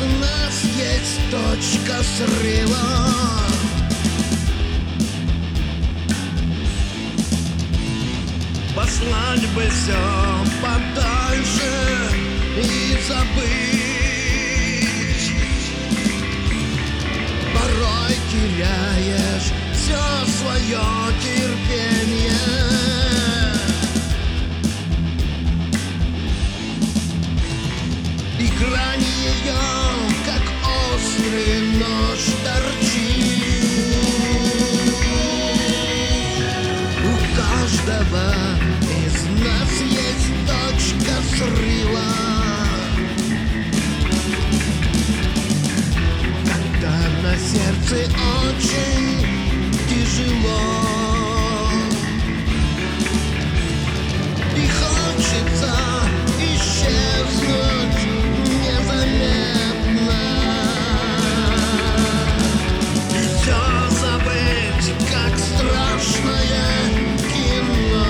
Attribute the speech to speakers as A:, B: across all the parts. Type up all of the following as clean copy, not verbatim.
A: нас есть точка срыва. Послать бы все подальше и забыть. Порой теряешь все свое терпение. И грань ее, как острый нож, торчит. У каждого из нас есть точка срыва. Когда на сердце очень тяжело и хочется исчезнуть незаметно и все забыть, как страшное кино.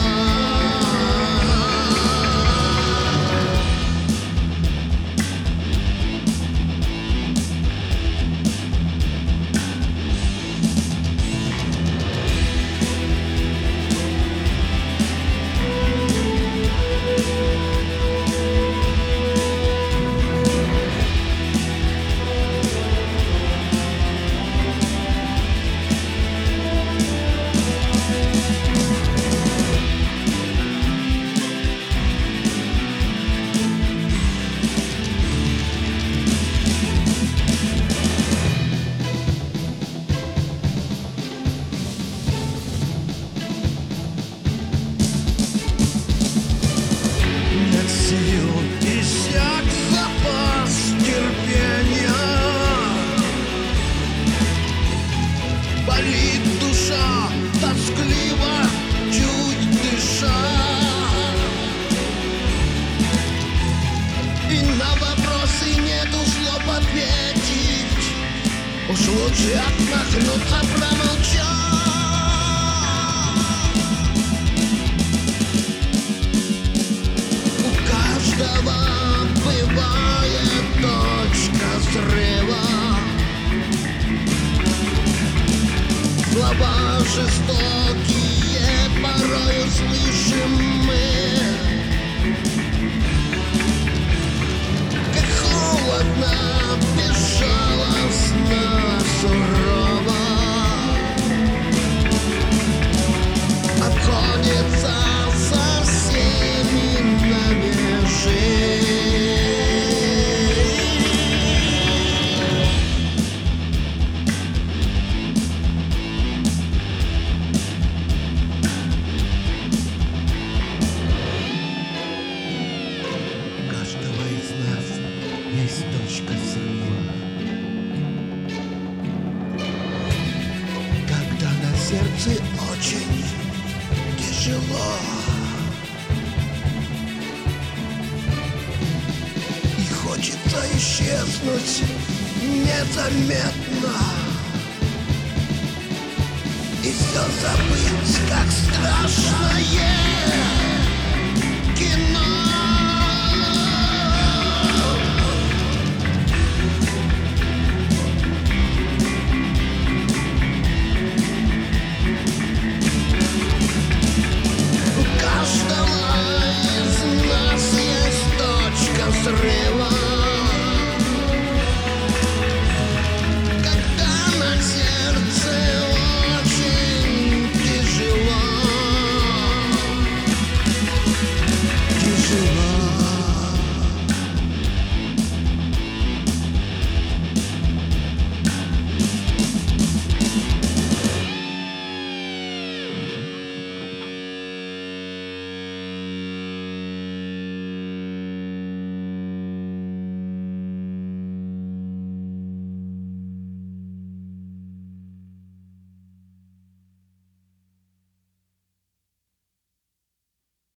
A: Иссяк запас терпения. Болит душа, тоскливо, чуть дыша. И на вопросы нету слов ответить. Уж лучше отмахнуться, промолчать. Бывает точка срыва. Слова жестокие порою слышим мы. Как холодно, безжалостно, сурово обходится со всеми нами жизнь. У каждого из нас есть точка срыва. Когда на сердце очень тяжело и хочется исчезнуть незаметно и все забыть, как страшное кино.